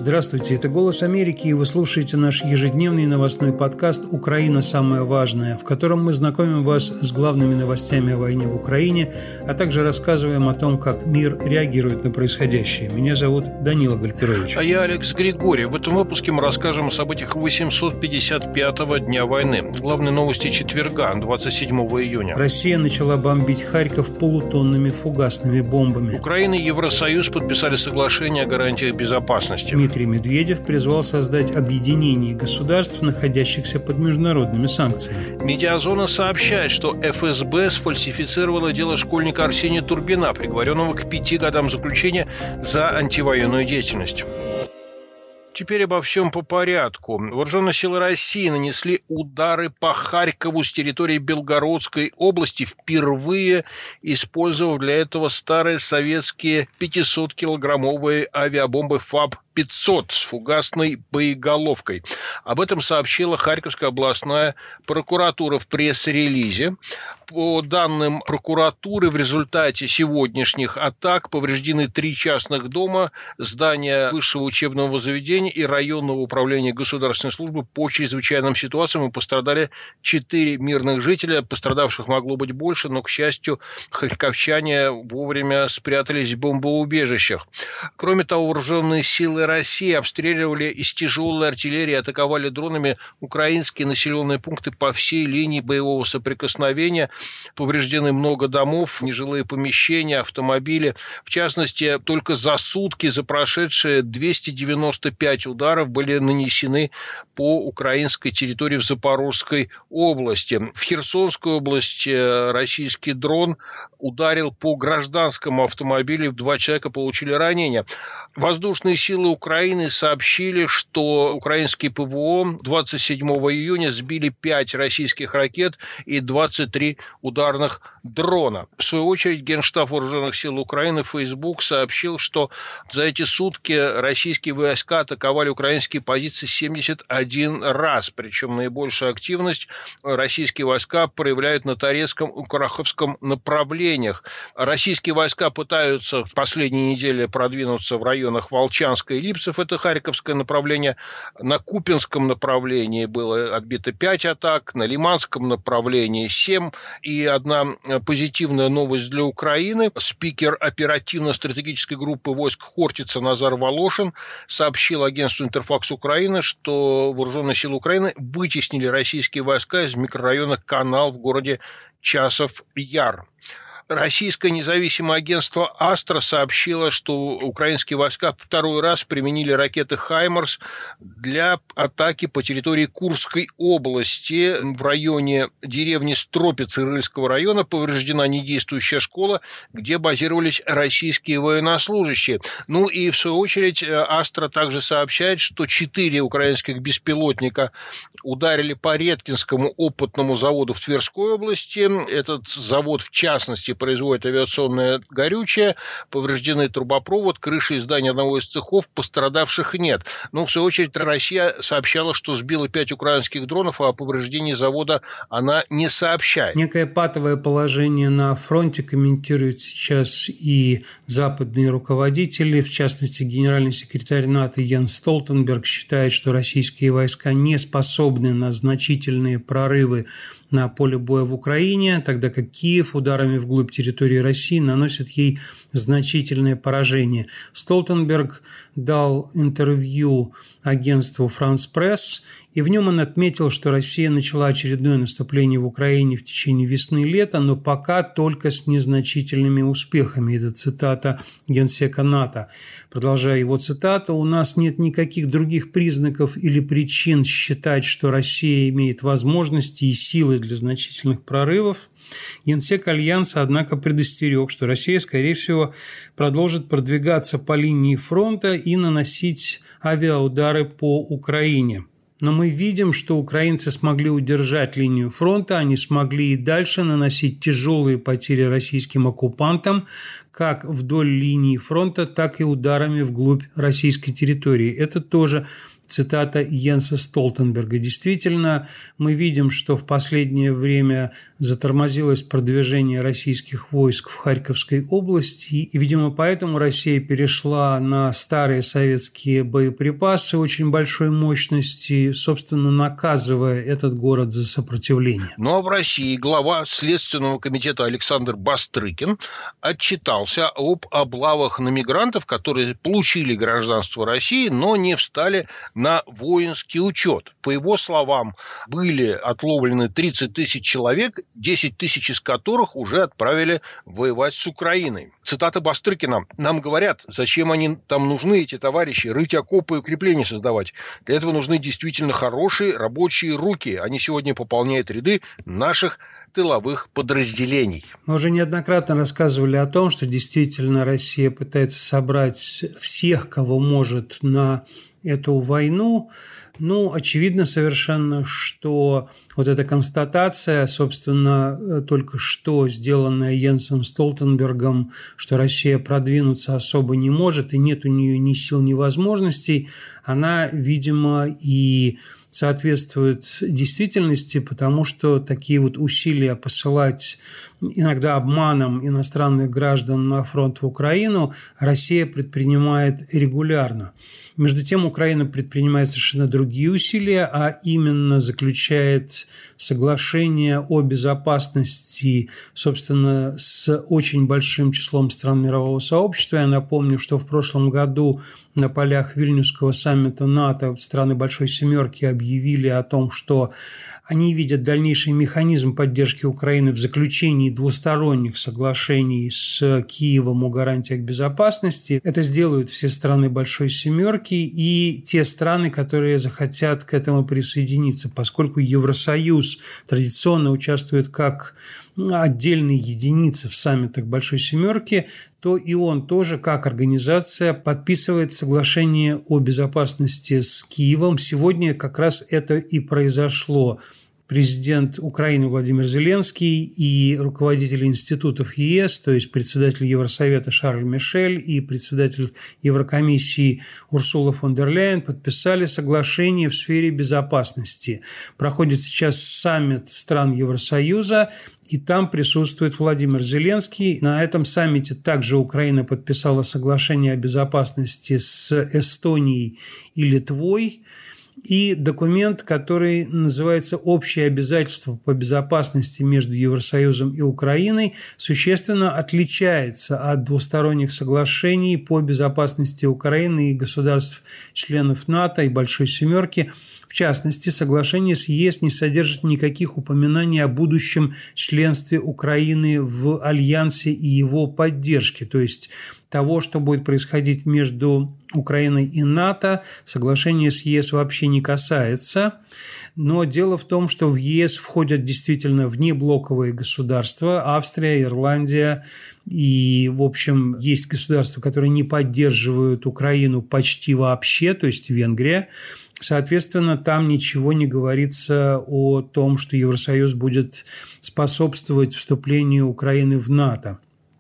Здравствуйте, это «Голос Америки», и вы слушаете наш ежедневный новостной подкаст «Украина. Самое важное», в котором мы знакомим вас с главными новостями о войне в Украине, а также рассказываем о том, как мир реагирует на происходящее. Меня зовут Данила Гальперович. А я Алекс Григорий. В этом выпуске мы расскажем о событиях 855-го дня войны. Главные новости четверга, 27 июня. Россия начала бомбить Харьков полутонными фугасными бомбами. Украина и Евросоюз подписали соглашение о гарантиях безопасности. Дмитрий Медведев призвал создать объединение государств, находящихся под международными санкциями. Медиазона сообщает, что ФСБ сфальсифицировало дело школьника Арсения Турбина, приговоренного к 5 годам заключения за антивоенную деятельность. Теперь обо всем по порядку. Вооруженные силы России нанесли удары по Харькову с территории Белгородской области, впервые использовав для этого старые советские 500-килограммовые авиабомбы ФАБ-500 с фугасной боеголовкой. Об этом сообщила Харьковская областная прокуратура в пресс-релизе. По данным прокуратуры, в результате сегодняшних атак повреждены 3 частных дома, здания высшего учебного заведения и районного управления государственной службы по чрезвычайным ситуациям, и пострадали 4 мирных жителя. Пострадавших могло быть больше, но, к счастью, харьковчане вовремя спрятались в бомбоубежищах. Кроме того, вооруженные силы России обстреливали из тяжелой артиллерии, атаковали дронами украинские населенные пункты по всей линии боевого соприкосновения. Повреждены много домов, нежилые помещения, автомобили. В частности, только за сутки, за прошедшие 295 ударов были нанесены по украинской территории в Запорожской области. В Херсонской области российский дрон ударил по гражданскому автомобилю, 2 человека получили ранения. Воздушные силы Украины сообщили, что украинские ПВО 27 июня сбили 5 российских ракет и 23 ударных дрона. В свою очередь, Генштаб Вооруженных сил Украины в Facebook сообщил, что за эти сутки российские войска атаковали украинские позиции 71 раз. Причем наибольшую активность российские войска проявляют на Торецком и Кураховском направлениях. Российские войска пытаются в последние недели продвинуться в районах Волчанска и Липцев, это Харьковское направление. На Купинском направлении было отбито 5 атак, на Лиманском направлении 7. И одна позитивная новость для Украины. Спикер оперативно-стратегической группы войск Хортица Назар Волошин сообщил агентству «Интерфакс Украины», что вооруженные силы Украины вытеснили российские войска из микрорайона Канал в городе Часов-Яр. Российское независимое агентство «Астра» сообщило, что украинские войска второй раз применили ракеты «Хаймарс» для атаки по территории Курской области. В районе деревни Стропицы Рыльского района повреждена недействующая школа, где базировались российские военнослужащие. Ну и, в свою очередь, «Астра» также сообщает, что 4 украинских беспилотника ударили по Редкинскому опытному заводу в Тверской области. Этот завод, в частности, производит авиационное горючее, повреждены трубопровод, крыша и здание одного из цехов, пострадавших нет. Но, в свою очередь, Россия сообщала, что сбила 5 украинских дронов, а о повреждении завода она не сообщает. Некое патовое положение на фронте комментируют сейчас и западные руководители, в частности, генеральный секретарь НАТО Йенс Столтенберг считает, что российские войска не способны на значительные прорывы на поле боя в Украине, тогда как Киев ударами вглубь территории России наносит ей значительное поражение. Столтенберг дал интервью агентству «Франс Пресс», и в нем он отметил, что Россия начала очередное наступление в Украине в течение весны и лета, но пока только с незначительными успехами. Это цитата генсека НАТО. Продолжая его цитату, «У нас нет никаких других признаков или причин считать, что Россия имеет возможности и силы для значительных прорывов». Генсек Альянса, однако, предостерег, что Россия, скорее всего, продолжит продвигаться по линии фронта и наносить авиаудары по Украине. Но мы видим, что украинцы смогли удержать линию фронта, они смогли и дальше наносить тяжелые потери российским оккупантам, как вдоль линии фронта, так и ударами вглубь российской территории. Это тоже цитата Йенса Столтенберга. Действительно, мы видим, что в последнее время затормозилось продвижение российских войск в Харьковской области, и, видимо, поэтому Россия перешла на старые советские боеприпасы очень большой мощности, собственно, наказывая этот город за сопротивление. Ну а в России глава Следственного комитета Александр Бастрыкин отчитался об облавах на мигрантов, которые получили гражданство России, но не встали на воинский учет. По его словам, были отловлены 30 тысяч человек, 10 тысяч из которых уже отправили воевать с Украиной. Цитата Бастрыкина. «Нам говорят, зачем они там нужны, эти товарищи, рыть окопы и укрепления создавать. Для этого нужны действительно хорошие рабочие руки. Они сегодня пополняют ряды наших тыловых подразделений». Мы уже неоднократно рассказывали о том, что действительно Россия пытается собрать всех, кого может, на эту войну. Ну, очевидно совершенно, что вот эта констатация, собственно, только что сделанная Йенсом Столтенбергом, что Россия продвинуться особо не может и нет у нее ни сил, ни возможностей, она, видимо, и соответствует действительности, потому что такие вот усилия посылать иногда обманом иностранных граждан на фронт в Украину Россия предпринимает регулярно. Между тем, Украина предпринимает совершенно другие усилия, а именно заключает соглашение о безопасности, собственно, с очень большим числом стран мирового сообщества. Я напомню, что в прошлом году на полях Вильнюсского саммита НАТО страны Большой Семерки объявили о том, что они видят дальнейший механизм поддержки Украины в заключении двусторонних соглашений с Киевом о гарантиях безопасности. Это сделают все страны Большой Семерки и те страны, которые захотят к этому присоединиться, поскольку Евросоюз традиционно участвует как отдельные единицы в саммитах Большой Семерки, то и он тоже, как организация, подписывает соглашение о безопасности с Киевом. Сегодня как раз это и произошло. Президент Украины Владимир Зеленский и руководители институтов ЕС, то есть председатель Евросовета Шарль Мишель и председатель Еврокомиссии Урсула фон дер Ляйен подписали соглашение в сфере безопасности. Проходит сейчас саммит стран Евросоюза, и там присутствует Владимир Зеленский. На этом саммите также Украина подписала соглашение о безопасности с Эстонией и Литвой. И документ, который называется «Общие обязательства по безопасности между Евросоюзом и Украиной», существенно отличается от двусторонних соглашений по безопасности Украины и государств-членов НАТО и Большой Семерки. В частности, соглашение с ЕС не содержит никаких упоминаний о будущем членстве Украины в Альянсе и его поддержке, то есть того, что будет происходить между Украиной и НАТО, соглашение с ЕС вообще не касается. Но дело в том, что в ЕС входят действительно внеблоковые государства – Австрия, Ирландия. И, в общем, есть государства, которые не поддерживают Украину почти вообще, то есть Венгрия. Соответственно, там ничего не говорится о том, что Евросоюз будет способствовать вступлению Украины в НАТО.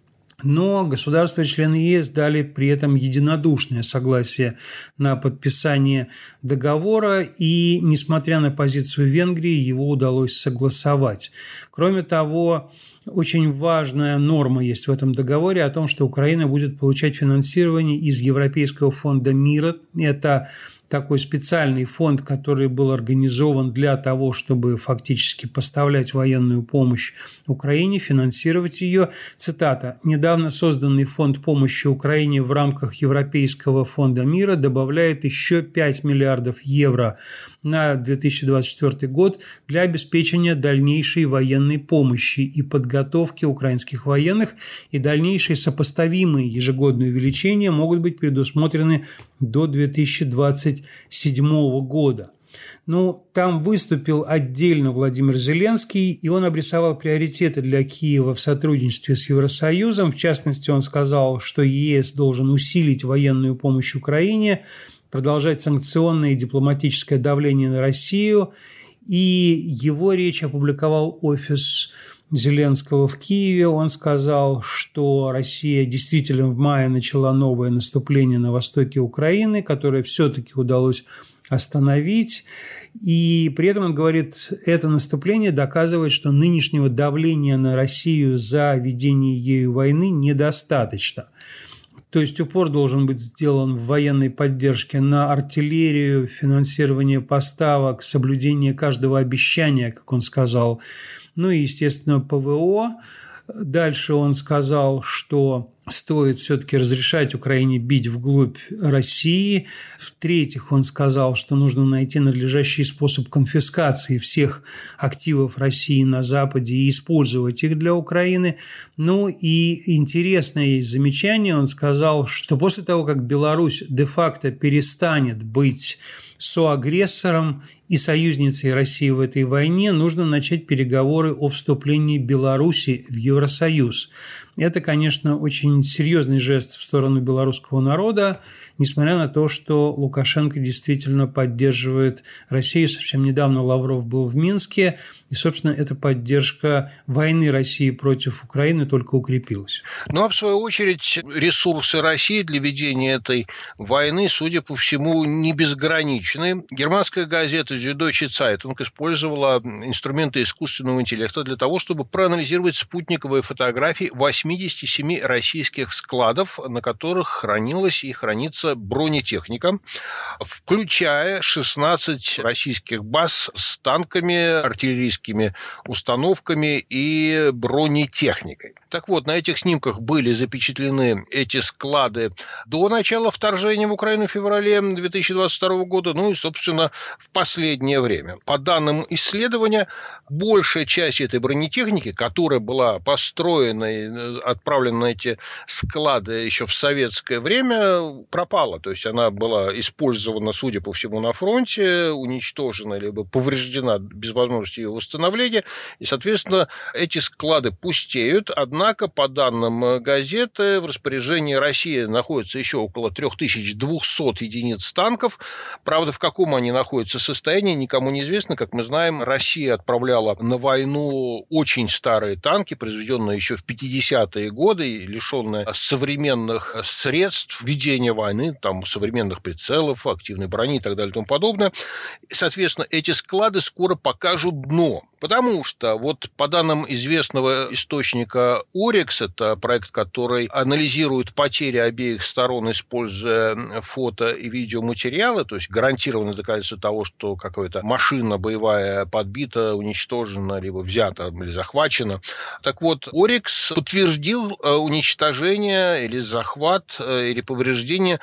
Но государства-члены ЕС дали при этом единодушное согласие на подписание договора, и, несмотря на позицию Венгрии, его удалось согласовать. Кроме того, очень важная норма есть в этом договоре о том, что Украина будет получать финансирование из Европейского фонда мира. Это такой специальный фонд, который был организован для того, чтобы фактически поставлять военную помощь Украине, финансировать ее. Цитата. «Недавно созданный фонд помощи Украине в рамках Европейского фонда мира добавляет еще 5 миллиардов евро на 2024 год для обеспечения дальнейшей военной помощи и подготовки украинских военных, и дальнейшие сопоставимые ежегодные увеличения могут быть предусмотрены до 2027 года». Ну, там выступил отдельно Владимир Зеленский, и он обрисовал приоритеты для Киева в сотрудничестве с Евросоюзом. В частности, он сказал, что ЕС должен усилить военную помощь Украине, продолжать санкционное и дипломатическое давление на Россию. И его речь опубликовал офис Зеленского в Киеве. Он сказал, что Россия действительно в мае начала новое наступление на востоке Украины, которое все-таки удалось остановить. И при этом он говорит, это наступление доказывает, что нынешнего давления на Россию за ведение ею войны недостаточно. То есть упор должен быть сделан в военной поддержке на артиллерию, финансирование поставок, соблюдение каждого обещания, как он сказал. Ну и, естественно, ПВО. Дальше он сказал, что стоит все-таки разрешать Украине бить вглубь России. В-третьих, он сказал, что нужно найти надлежащий способ конфискации всех активов России на Западе и использовать их для Украины. Ну и интересное есть замечание. Он сказал, что после того, как Беларусь де-факто перестанет быть соагрессором и союзницей России в этой войне, нужно начать переговоры о вступлении Беларуси в Евросоюз. Это, конечно, очень серьезный жест в сторону белорусского народа, несмотря на то, что Лукашенко действительно поддерживает Россию. Совсем недавно Лавров был в Минске, и, собственно, эта поддержка войны России против Украины только укрепилась. Ну, а в свою очередь ресурсы России для ведения этой войны, судя по всему, не безграничны. Германская газета Süddeutsche Zeitung использовала инструменты искусственного интеллекта для того, чтобы проанализировать спутниковые фотографии 87 российских складов, на которых хранилась и хранится бронетехника, включая 16 российских баз с танками, артиллерийскими установками и бронетехникой. Так вот, на этих снимках были запечатлены эти склады до начала вторжения в Украину в феврале 2022 года, ну и, собственно, в последнее время. По данным исследования, большая часть этой бронетехники, которая была построена и отправлена на эти склады еще в советское время, пропала. То есть она была использована, судя по всему, на фронте, уничтожена либо повреждена без возможности ее восстановления. И, соответственно, эти склады пустеют. Однако, по данным газеты, в распоряжении России находится еще около 3200 единиц танков. Правда, в каком они находятся состоянии, никому не известно. Как мы знаем, Россия отправляла на войну очень старые танки, произведенные еще в 50-е годы, лишенные современных средств ведения войны, там, современных прицелов, активной брони и так далее и тому подобное. И, соответственно, эти склады скоро покажут дно. Потому что, вот по данным известного источника Oryx, это проект, который анализирует потери обеих сторон, используя фото и видеоматериалы, то есть гарантированное доказательство того, что какая-то машина боевая подбита, уничтожена, либо взята, или захвачена. Так вот, Oryx подтвердил уничтожение или захват, или повреждение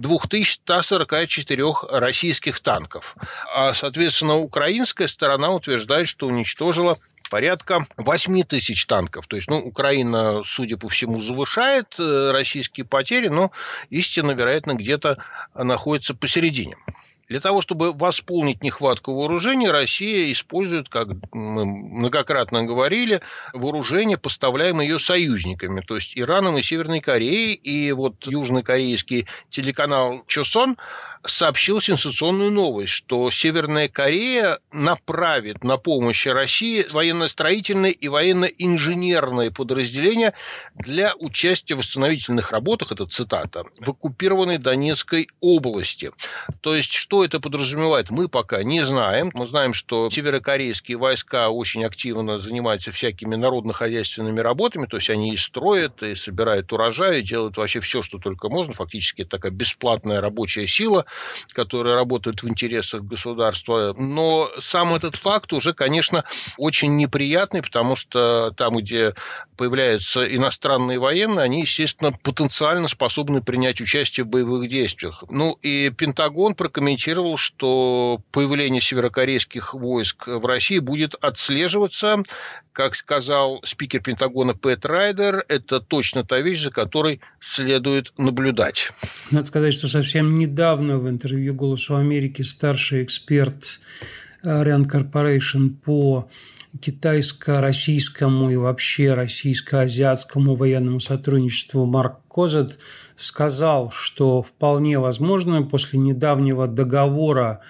2144 российских танков. А, соответственно, украинская сторона утверждает, что уничтожила порядка 8 тысяч танков. То есть, Украина, судя по всему, завышает российские потери, но истина, вероятно, где-то находится посередине. Для того, чтобы восполнить нехватку вооружений, Россия использует, как мы многократно говорили, вооружение, поставляемое ее союзниками, то есть Ираном и Северной Кореей. И вот южнокорейский телеканал Chosun сообщил сенсационную новость, что Северная Корея направит на помощь России военно-строительные и военно-инженерные подразделения для участия в восстановительных работах, это цитата, в оккупированной Донецкой области. То есть, что это подразумевает, мы пока не знаем. Мы знаем, что северокорейские войска очень активно занимаются всякими народно-хозяйственными работами, то есть они и строят, и собирают урожай, и делают вообще все, что только можно. Фактически это такая бесплатная рабочая сила, которая работает в интересах государства. Но сам этот факт уже, конечно, очень неприятный, потому что там, где появляются иностранные военные, они, естественно, потенциально способны принять участие в боевых действиях. И Пентагон прокомментировал, что появление северокорейских войск в России будет отслеживаться. Как сказал спикер Пентагона Пэт Райдер, это точно та вещь, за которой следует наблюдать. Надо сказать, что совсем недавно в интервью «Голосу Америки» старший эксперт Rand Corporation по китайско-российскому и вообще российско-азиатскому военному сотрудничеству Марк Козет сказал, что вполне возможно после недавнего договора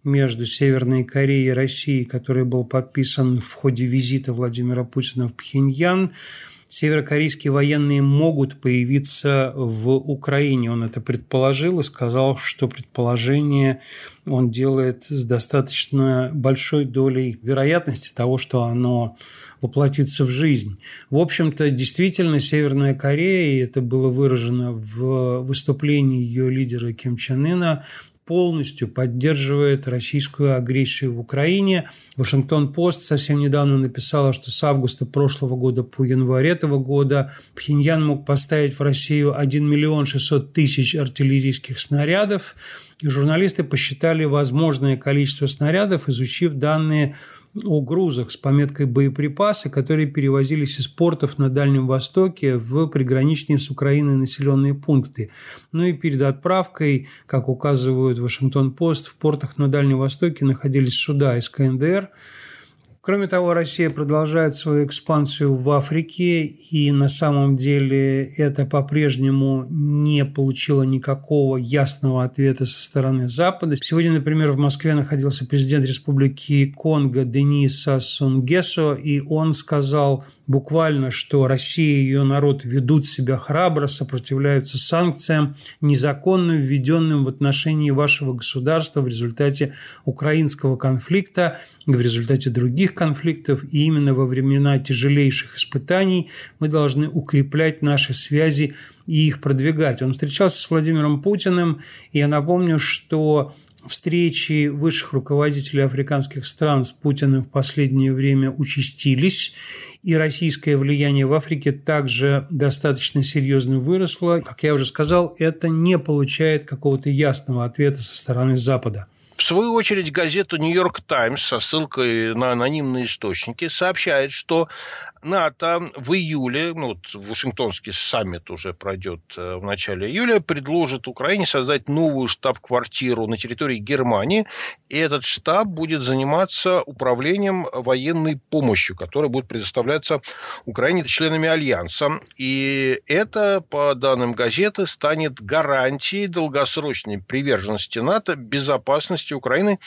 между Северной Кореей и Россией, который был подписан в ходе визита Владимира Путина в Пхеньян, северокорейские военные могут появиться в Украине. Он это предположил и сказал, что предположение он делает с достаточно большой долей вероятности того, что оно воплотится в жизнь. В общем-то, действительно, Северная Корея, и это было выражено в выступлении ее лидера Ким Чен Ына, полностью поддерживает российскую агрессию в Украине. Вашингтон-Пост совсем недавно написала, что с августа прошлого года по январь этого года Пхеньян мог поставить в Россию 1 600 000 артиллерийских снарядов. И журналисты посчитали возможное количество снарядов, изучив данные о грузах с пометкой «боеприпасы», которые перевозились из портов на Дальнем Востоке в приграничные с Украиной населенные пункты. Ну и перед отправкой, как указывают Вашингтон-Пост, в портах на Дальнем Востоке находились суда из КНДР. Кроме того, Россия продолжает свою экспансию в Африке, и на самом деле это по-прежнему не получило никакого ясного ответа со стороны Запада. Сегодня, например, в Москве находился президент Республики Конго Денис Сассу Nguesso, и он сказал буквально, что Россия и ее народ ведут себя храбро, сопротивляются санкциям, незаконно введенным в отношении вашего государства в результате украинского конфликта, в результате других конфликтов, и именно во времена тяжелейших испытаний мы должны укреплять наши связи и их продвигать. Он встречался с Владимиром Путиным, и я напомню, что встречи высших руководителей африканских стран с Путиным в последнее время участились, и российское влияние в Африке также достаточно серьезно выросло. Как я уже сказал, это не получает какого-то ясного ответа со стороны Запада. В свою очередь, газета «Нью-Йорк Таймс» со ссылкой на анонимные источники сообщает, что НАТО в июле, Вашингтонский саммит уже пройдет в начале июля, предложит Украине создать новую штаб-квартиру на территории Германии, и этот штаб будет заниматься управлением военной помощью, которая будет предоставляться Украине членами Альянса. И это, по данным газеты, станет гарантией долгосрочной приверженности НАТО, безопасности Украины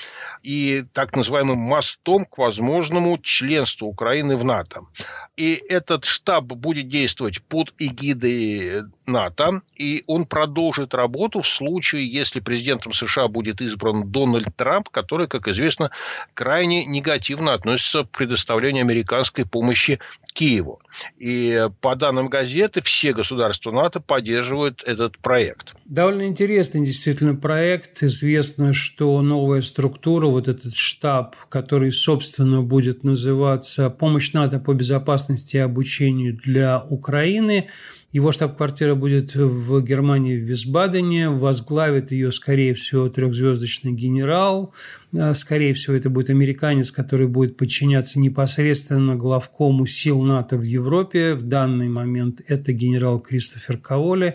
и так называемым мостом к возможному членству Украины в НАТО. И этот штаб будет действовать под эгидой НАТО, и он продолжит работу в случае, если президентом США будет избран Дональд Трамп, который, как известно, крайне негативно относится к предоставлению американской помощи Киеву. И по данным газеты, все государства НАТО поддерживают этот проект. Довольно интересный действительно проект. Известно, что новая структура, вот этот штаб, который, собственно, будет называться «Помощь НАТО по безопасности и обучению для Украины». Его штаб-квартира будет в Германии, в Висбадене. Возглавит ее, скорее всего, 3-звездочный генерал. Скорее всего, это будет американец, который будет подчиняться непосредственно главкому сил НАТО в Европе. В данный момент это генерал Кристофер Каволи.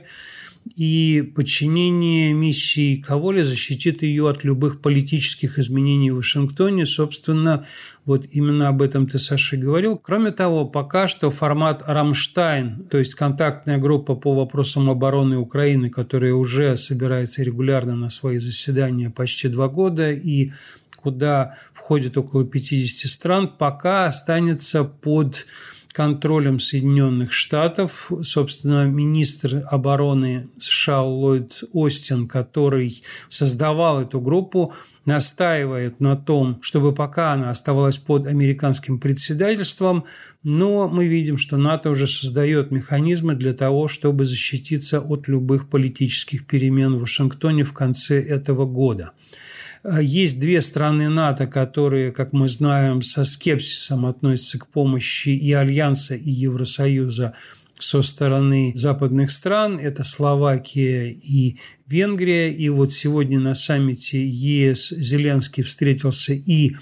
И подчинение миссии Каволи защитит ее от любых политических изменений в Вашингтоне. Собственно, вот именно об этом ты, Саша, и говорил. Кроме того, пока что формат «Рамштайн», то есть контактная группа по вопросам обороны Украины, которая уже собирается регулярно на свои заседания почти 2 года и куда входит около 50 стран, пока останется под контролем Соединенных Штатов. Собственно, министр обороны США Ллойд Остин, который создавал эту группу, настаивает на том, чтобы пока она оставалась под американским председательством, но мы видим, что НАТО уже создает механизмы для того, чтобы защититься от любых политических перемен в Вашингтоне в конце этого года. Есть 2 страны НАТО, которые, как мы знаем, со скепсисом относятся к помощи и Альянса, и Евросоюза со стороны западных стран. Это Словакия и Венгрия. И вот сегодня на саммите ЕС Зеленский встретился и с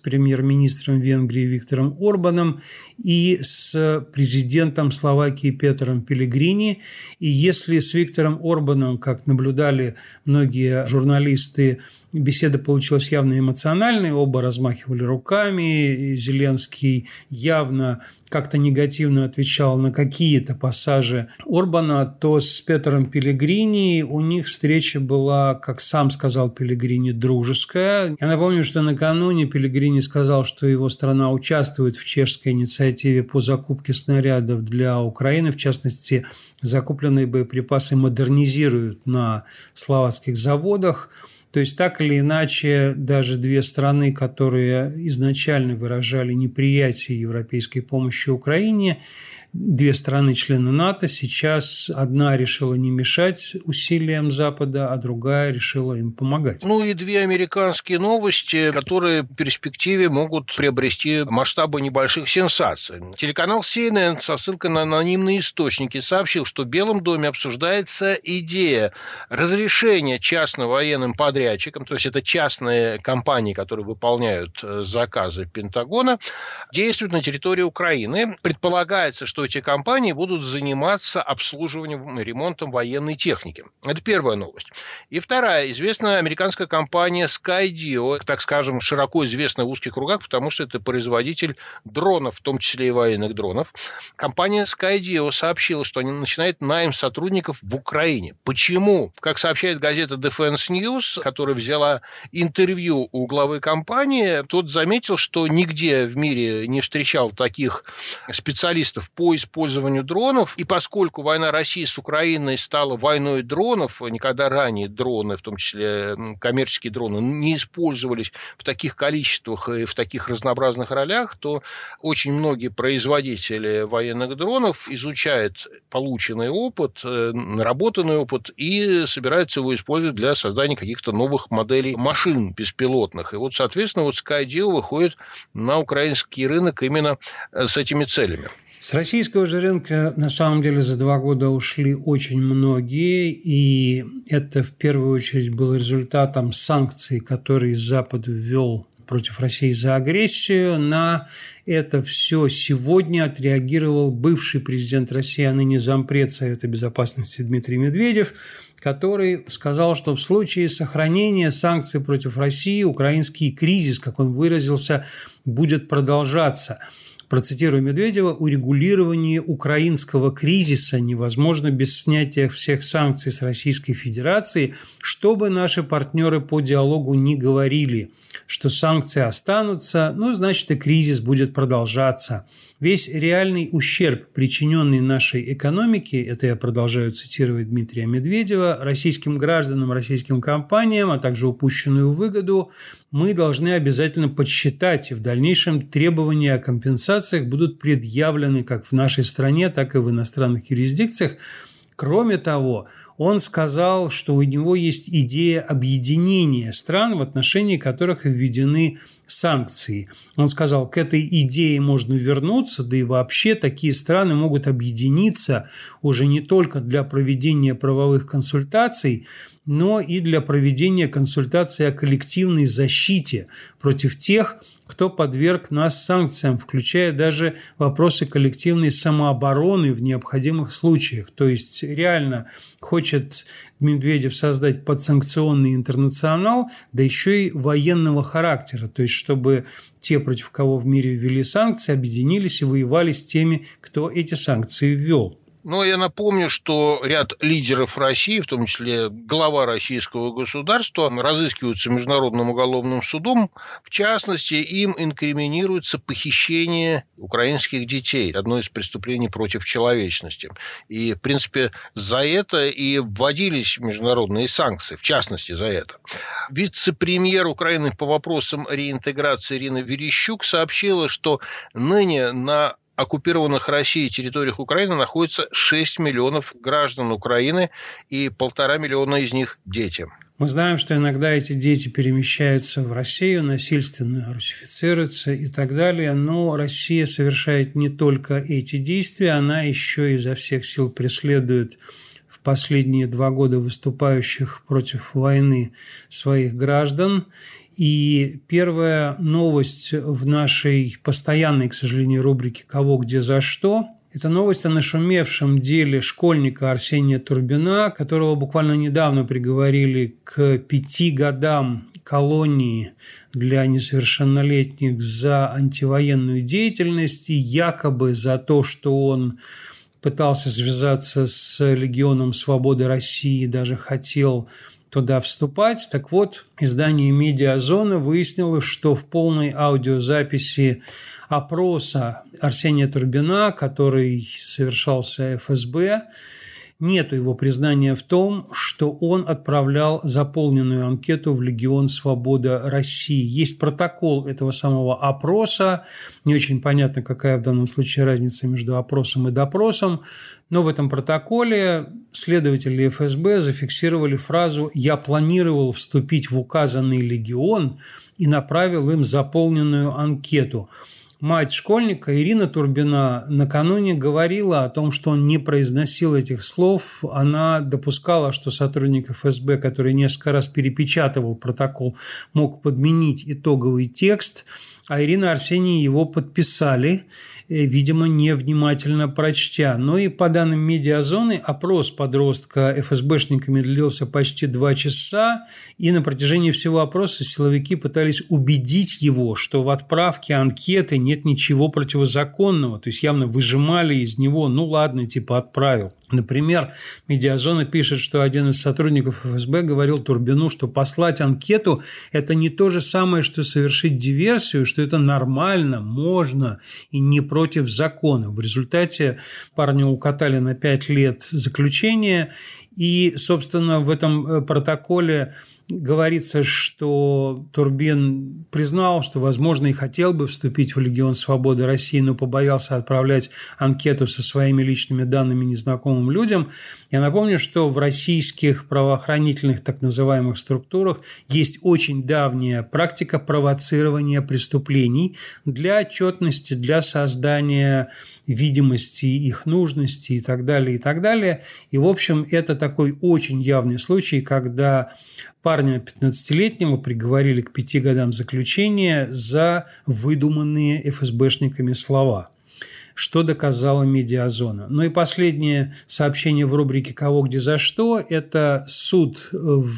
премьер-министром Венгрии Виктором Орбаном и с президентом Словакии Петером Пеллегрини. И если с Виктором Орбаном, как наблюдали многие журналисты, беседа получилась явно эмоциональной, оба размахивали руками, и Зеленский явно как-то негативно отвечал на какие-то пассажи Орбана, то с Петером Пеллегрини у них встреча была, как сам сказал Пеллегрини, дружеская. Я напомню, что накануне Пеллегрини сказал, что его страна участвует в чешской инициативе по закупке снарядов для Украины, в частности, закупленные боеприпасы модернизируют на словацких заводах. То есть, так или иначе, даже две страны, которые изначально выражали неприятие европейской помощи Украине, две страны-члены НАТО, сейчас одна решила не мешать усилиям Запада, а другая решила им помогать. Ну и две американские новости, которые в перспективе могут приобрести масштабы небольших сенсаций. Телеканал CNN со ссылкой на анонимные источники сообщил, что в Белом доме обсуждается идея разрешения частным военным подрядчикам, то есть это частные компании, которые выполняют заказы Пентагона, действуют на территории Украины. Предполагается, что эти компании будут заниматься обслуживанием и ремонтом военной техники. Это первая новость. И вторая. Известная американская компания Skydio, так скажем, широко известна в узких кругах, потому что это производитель дронов, в том числе и военных дронов. Компания Skydio сообщила, что она начинает найм сотрудников в Украине. Почему? Как сообщает газета Defense News, которая взяла интервью у главы компании, тот заметил, что нигде в мире не встречал таких специалистов по использованию дронов. И поскольку война России с Украиной стала войной дронов, никогда ранее дроны, в том числе коммерческие дроны, не использовались в таких количествах и в таких разнообразных ролях, то очень многие производители военных дронов изучают полученный опыт, наработанный опыт и собираются его использовать для создания каких-то новых моделей машин беспилотных. И вот, соответственно, Skydio выходит на украинский рынок именно с этими целями. С российского же рынка на самом деле за 2 года ушли очень многие, и это в первую очередь было результатом санкций, которые Запад ввел против России за агрессию. На это все сегодня отреагировал бывший президент России, а ныне зампред Совета Безопасности Дмитрий Медведев, который сказал, что в случае сохранения санкций против России украинский кризис, как он выразился, будет продолжаться. Процитирую Медведева: «Урегулирование украинского кризиса невозможно без снятия всех санкций с Российской Федерации, чтобы наши партнеры по диалогу не говорили, что санкции останутся, значит и кризис будет продолжаться. Весь реальный ущерб, причиненный нашей экономике, это я продолжаю цитировать Дмитрия Медведева, российским гражданам, российским компаниям, а также упущенную выгоду, мы должны обязательно подсчитать, и в дальнейшем требования о компенсациях будут предъявлены как в нашей стране, так и в иностранных юрисдикциях». Кроме того, он сказал, что у него есть идея объединения стран, в отношении которых введены санкции. Он сказал, к этой идее можно вернуться, да и вообще такие страны могут объединиться уже не только для проведения правовых консультаций, но и для проведения консультаций о коллективной защите против тех, кто подверг нас санкциям, включая даже вопросы коллективной самообороны в необходимых случаях. То есть реально хочет Медведев создать подсанкционный интернационал, да еще и военного характера, то есть чтобы те, против кого в мире ввели санкции, объединились и воевали с теми, кто эти санкции ввел. Но я напомню, что ряд лидеров России, в том числе глава российского государства, разыскиваются Международным уголовным судом. В частности, им инкриминируется похищение украинских детей, одно из преступлений против человечности. И, в принципе, за это и вводились международные санкции, в частности, за это. Вице-премьер Украины по вопросам реинтеграции Ирина Верещук сообщила, что ныне на оккупированных Россией территориях Украины находится 6 миллионов граждан Украины, и 1,5 миллиона из них – дети. Мы знаем, что иногда эти дети перемещаются в Россию, насильственно русифицируются и так далее, но Россия совершает не только эти действия, она еще изо всех сил преследует в последние 2 года выступающих против войны своих граждан. И первая новость в нашей постоянной, к сожалению, рубрике «Кого, где, за что» – это новость о нашумевшем деле школьника Арсения Турбина, которого буквально недавно приговорили к 5 годам колонии для несовершеннолетних за антивоенную деятельность и якобы за то, что он пытался связаться с Легионом Свободы России, даже хотел туда вступать. Так вот, издание «Медиазона» выяснило, что в полной аудиозаписи опроса Арсения Турбина, который совершался ФСБ, нету его признания в том, что он отправлял заполненную анкету в Легион Свобода России. Есть протокол этого самого опроса. Не очень понятно, какая в данном случае разница между опросом и допросом. Но в этом протоколе следователи ФСБ зафиксировали фразу «Я планировал вступить в указанный легион» и направил им заполненную анкету. Мать школьника Ирина Турбина накануне говорила о том, что он не произносил этих слов. Она допускала, что сотрудник ФСБ, который несколько раз перепечатывал протокол, мог подменить итоговый текст, а Ирина и Арсений его подписали, видимо, невнимательно прочтя. Но и по данным «Медиазоны» опрос подростка ФСБшниками длился почти 2 часа, и на протяжении всего опроса силовики пытались убедить его, что в отправке анкеты нет ничего противозаконного, то есть явно выжимали из него, ну ладно, типа отправил. Например, «Медиазона» пишет, что один из сотрудников ФСБ говорил Турбину, что послать анкету – это не то же самое, что совершить диверсию, что это нормально, можно и не против закона. В результате парня укатали на 5 лет заключения. И, собственно, в этом протоколе говорится, что Турбин признал, что, возможно, и хотел бы вступить в Легион Свободы России, но побоялся отправлять анкету со своими личными данными незнакомым людям. Я напомню, что в российских правоохранительных так называемых структурах есть очень давняя практика провоцирования преступлений для отчетности, для создания видимости их нужности и так далее, и так далее. И, в общем, это такой очень явный случай, когда парня 15-летнего приговорили к 5 годам заключения за выдуманные ФСБшниками слова, что доказала «Медиазона». Ну и последнее сообщение в рубрике «Кого, где, за что» – это суд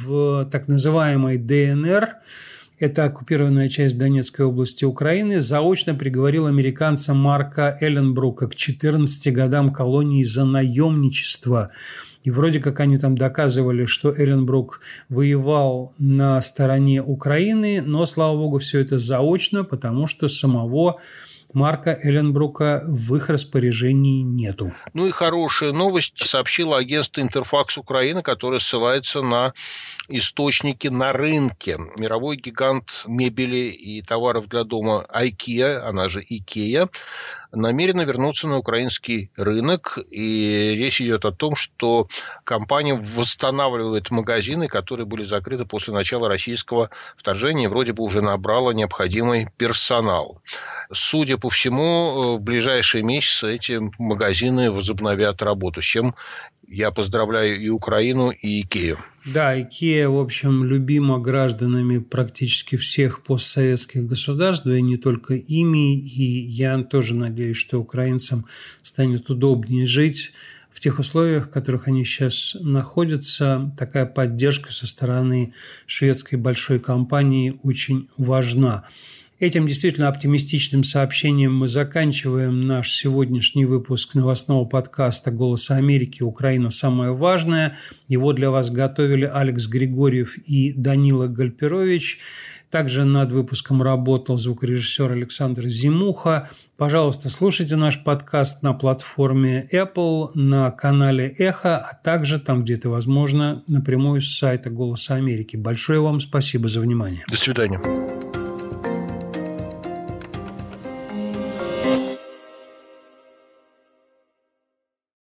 в так называемой ДНР, это оккупированная часть Донецкой области Украины, заочно приговорил американца Марка Элленбрука к 14 годам колонии за наемничество. И вроде как они там доказывали, что Элленбрук воевал на стороне Украины, но, слава богу, все это заочно, потому что самого Марка Элленбрука в их распоряжении нету. Ну и хорошая новость сообщило агентство «Интерфакс Украины», которое ссылается на источники на рынке. Мировой гигант мебели и товаров для дома IKEA, она же IKEA, намерена вернуться на украинский рынок. И речь идет о том, что компания восстанавливает магазины, которые были закрыты после начала российского вторжения, и вроде бы уже набрала необходимый персонал. Судя по всему, в ближайшие месяцы эти магазины возобновят работу, с чем я поздравляю и Украину, и IKEA. Да, IKEA, в общем, любима гражданами практически всех постсоветских государств, да и не только ими. И я тоже надеюсь, что украинцам станет удобнее жить в тех условиях, в которых они сейчас находятся. Такая поддержка со стороны шведской большой компании очень важна. Этим действительно оптимистичным сообщением мы заканчиваем наш сегодняшний выпуск новостного подкаста «Голоса Америки. Украина. Самое важное». Его для вас готовили Алекс Григорьев и Данила Гальперович. Также над выпуском работал звукорежиссер Александр Зимуха. Пожалуйста, слушайте наш подкаст на платформе Apple, на канале Эхо, а также там, где это возможно, напрямую с сайта «Голоса Америки». Большое вам спасибо за внимание. До свидания.